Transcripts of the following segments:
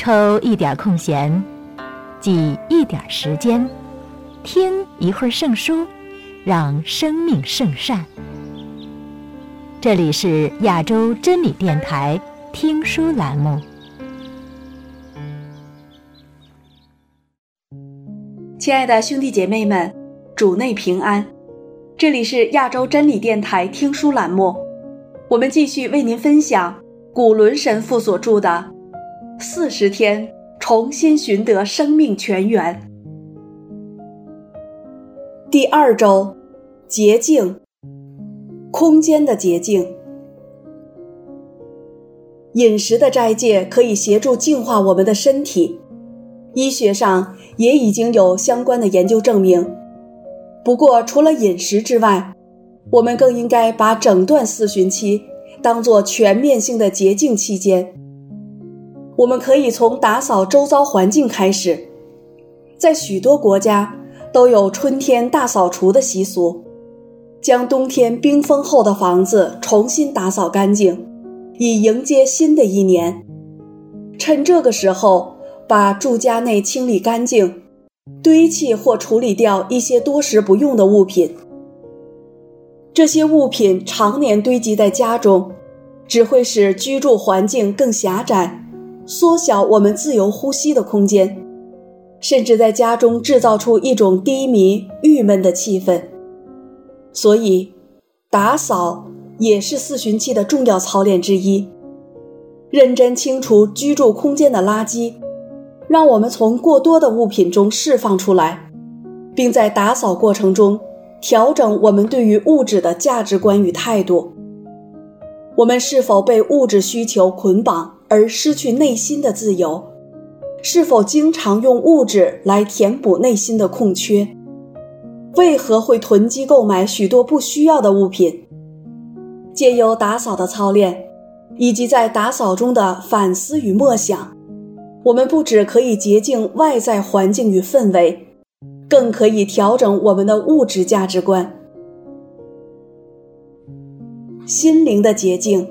抽一点空闲，挤一点时间，听一会儿圣书，让生命圣善。这里是亚洲真理电台听书栏目。 亲爱的兄弟姐妹们，主内平安，这里是亚洲真理电台听书栏目，我们继续为您分享古伦神父所著的40天重新寻得生命泉源。第2周，洁净，空间的洁净。饮食的斋戒可以协助净化我们的身体，医学上也已经有相关的研究证明。不过除了饮食之外，我们更应该把整段四旬期当作全面性的洁净期间。我们可以从打扫周遭环境开始，在许多国家都有春天大扫除的习俗，将冬天冰封后的房子重新打扫干净，以迎接新的一年。趁这个时候，把住家内清理干净，堆砌或处理掉一些多时不用的物品。这些物品常年堆积在家中，只会使居住环境更狭窄，缩小我们自由呼吸的空间，甚至在家中制造出一种低迷、郁闷的气氛。所以，打扫也是四旬期的重要操练之一。认真清除居住空间的垃圾，让我们从过多的物品中释放出来，并在打扫过程中调整我们对于物质的价值观与态度。我们是否被物质需求捆绑而失去内心的自由？是否经常用物质来填补内心的空缺？为何会囤积购买许多不需要的物品？借由打扫的操练，以及在打扫中的反思与默想，我们不只可以洁净外在环境与氛围，更可以调整我们的物质价值观。心灵的洁净。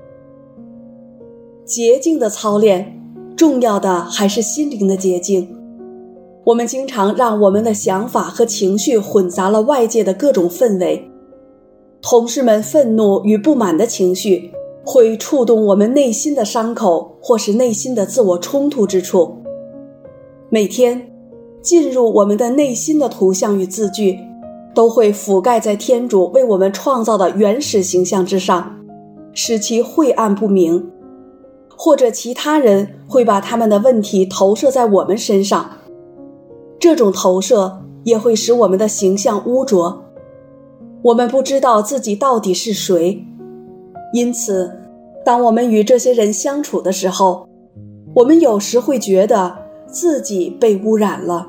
洁净的操练，重要的还是心灵的洁净。我们经常让我们的想法和情绪混杂了外界的各种氛围。同事们愤怒与不满的情绪会触动我们内心的伤口，或是内心的自我冲突之处。每天进入我们的内心的图像与字句，都会覆盖在天主为我们创造的原始形象之上，使其晦暗不明。或者其他人会把他们的问题投射在我们身上，这种投射也会使我们的形象污浊。我们不知道自己到底是谁，因此当我们与这些人相处的时候，我们有时会觉得自己被污染了。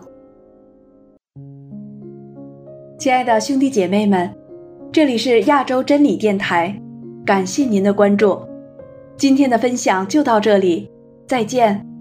亲爱的兄弟姐妹们，这里是亚洲真理电台，感谢您的关注。今天的分享就到这里，再见。